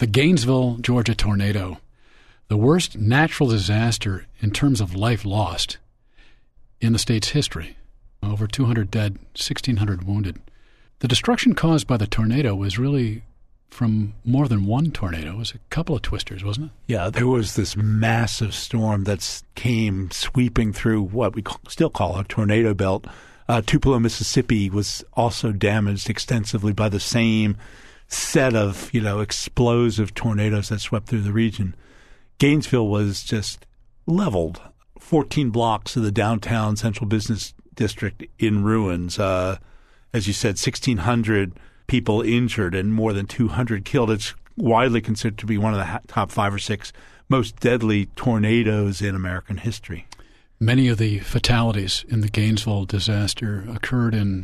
The Gainesville, Georgia tornado, the worst natural disaster in terms of life lost in the state's history. Over 200 dead, 1,600 wounded. The destruction caused by the tornado was really from more than one tornado. It was a couple of twisters, wasn't it? Yeah, there was this massive storm that came sweeping through what we still call a tornado belt. Tupelo, Mississippi was also damaged extensively by the same set of, explosive tornadoes that swept through the region. Gainesville was just leveled. 14 blocks of the downtown central business district in ruins. As you said, 1,600 people injured and more than 200 killed. It's widely considered to be one of the top 5 or 6 most deadly tornadoes in American history. Many of the fatalities in the Gainesville disaster occurred in,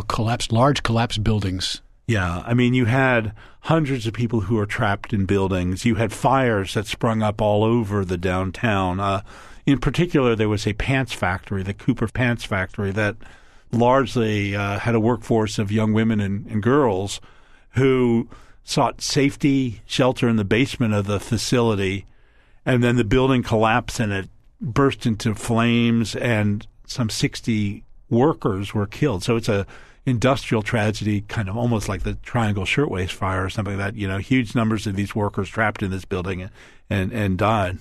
large collapsed buildings. Yeah, I mean, you had hundreds of people who were trapped in buildings. You had fires that sprung up all over the downtown. In particular, there was a pants factory, the Cooper Pants Factory, that largely had a workforce of young women and girls who sought safety, shelter in the basement of the facility, and then the building collapsed and it burst into flames, and some 60 workers were killed. So it's a industrial tragedy, kind of almost like the Triangle Shirtwaist Fire or something like that. Huge numbers of these workers trapped in this building and died.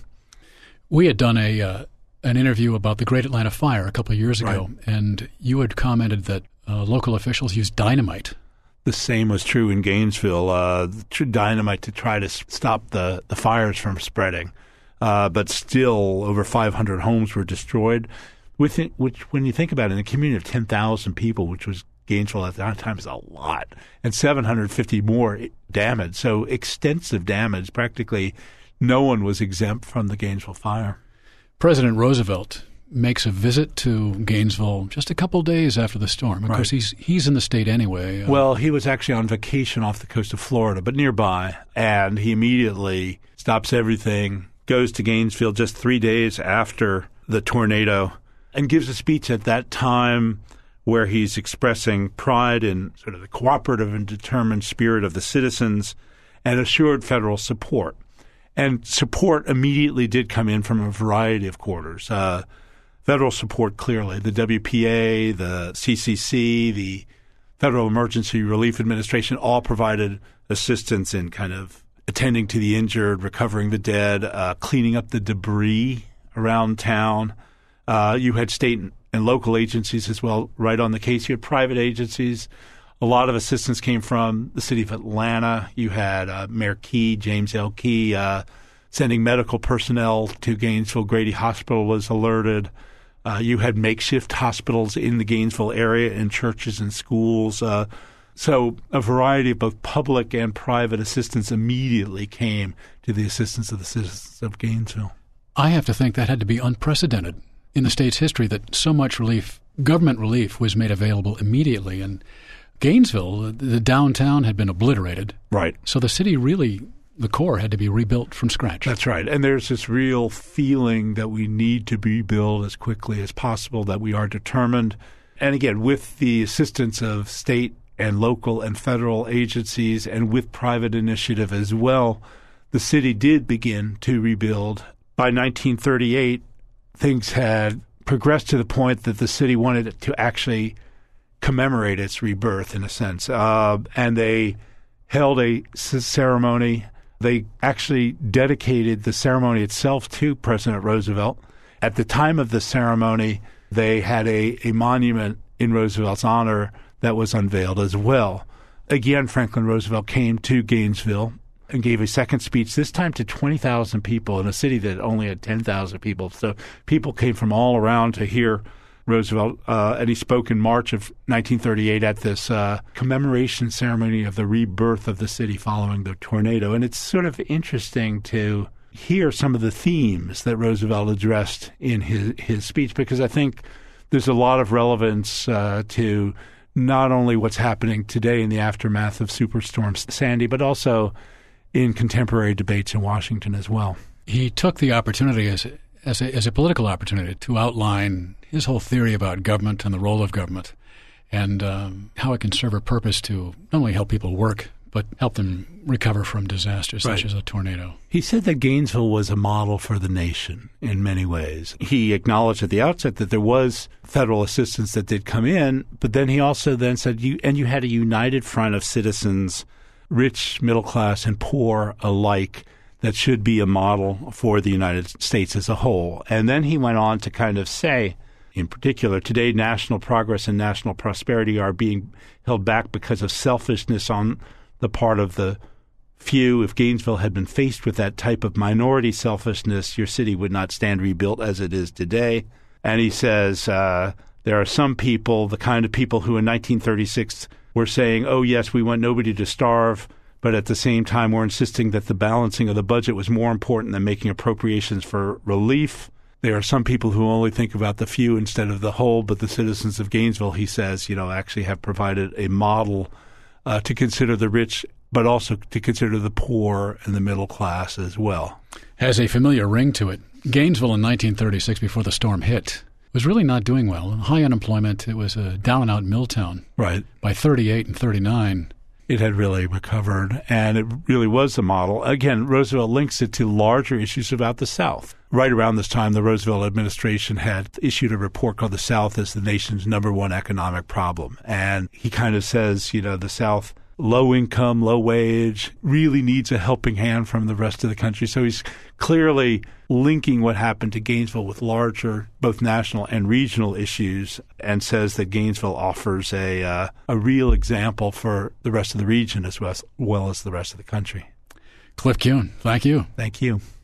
We had done an interview about the Great Atlanta Fire a couple of years ago, right, and you had commented that local officials used dynamite. The same was true in Gainesville, dynamite to try to stop the fires from spreading. But still, over 500 homes were destroyed, which, when you think about it, in a community of 10,000 people, which was Gainesville at that time, is a lot, and 750 more damaged. So extensive damage. Practically no one was exempt from the Gainesville fire. President Roosevelt makes a visit to Gainesville just a couple days after the storm. Of course, he's in the state anyway. Well, he was actually on vacation off the coast of Florida, but nearby, and he immediately stops everything, goes to Gainesville just 3 days after the tornado, and gives a speech at that time where he's expressing pride in sort of the cooperative and determined spirit of the citizens and assured federal support. And support immediately did come in from a variety of quarters. Federal support, clearly. The WPA, the CCC, the Federal Emergency Relief Administration all provided assistance in kind of attending to the injured, recovering the dead, cleaning up the debris around town. You had state and local agencies as well right on the case. You had private agencies. A lot of assistance came from the city of Atlanta. You had Mayor Key, James L. Key, sending medical personnel to Gainesville. Grady Hospital was alerted. You had makeshift hospitals in the Gainesville area and churches and schools. So a variety of both public and private assistance immediately came to the assistance of the citizens of Gainesville. I have to think that had to be unprecedented in the state's history, that so much relief, government relief, was made available immediately. And Gainesville, the downtown had been obliterated. Right. So the city really, the core had to be rebuilt from scratch. That's right. And there's this real feeling that we need to rebuild as quickly as possible, that we are determined. And again, with the assistance of state and local and federal agencies and with private initiative as well, the city did begin to rebuild. By 1938, things had progressed to the point that the city wanted it to actually commemorate its rebirth, in a sense. And they held a ceremony. They actually dedicated the ceremony itself to President Roosevelt. At the time of the ceremony, they had a monument in Roosevelt's honor that was unveiled as well. Again, Franklin Roosevelt came to Gainesville and gave a second speech, this time to 20,000 people in a city that only had 10,000 people. So people came from all around to hear Roosevelt, and he spoke in March of 1938 at this commemoration ceremony of the rebirth of the city following the tornado. And it's sort of interesting to hear some of the themes that Roosevelt addressed in his speech, because I think there's a lot of relevance to not only what's happening today in the aftermath of Superstorm Sandy, but also in contemporary debates in Washington as well. He took the opportunity as a political opportunity to outline his whole theory about government and the role of government, and how it can serve a purpose to not only help people work, but help them recover from disasters such as a tornado. He said that Gainesville was a model for the nation in many ways. He acknowledged at the outset that there was federal assistance that did come in, but then he also then said, you had a united front of citizens, rich, middle class, and poor alike, that should be a model for the United States as a whole. And then he went on to kind of say, in particular, today national progress and national prosperity are being held back because of selfishness on the part of the few. If Gainesville had been faced with that type of minority selfishness, your city would not stand rebuilt as it is today. And he says there are some people, the kind of people who in 1936 were saying, oh, yes, we want nobody to starve, but at the same time we're insisting that the balancing of the budget was more important than making appropriations for relief. There are some people who only think about the few instead of the whole, but the citizens of Gainesville, he says, actually have provided a model to consider the rich, but also to consider the poor and the middle class as well. Has a familiar ring to it. Gainesville in 1936, before the storm hit, was really not doing well. High unemployment. It was a down-and-out mill town. Right. By 38 and 39. It had really recovered, and it really was a model. Again, Roosevelt links it to larger issues about the South. Right around this time, the Roosevelt administration had issued a report called The South as the nation's #1 economic problem. And he kind of says, the South, low income, low wage, really needs a helping hand from the rest of the country. So he's clearly linking what happened to Gainesville with larger, both national and regional issues, and says that Gainesville offers a real example for the rest of the region as well as the rest of the country. Cliff Kuhn, thank you. Thank you.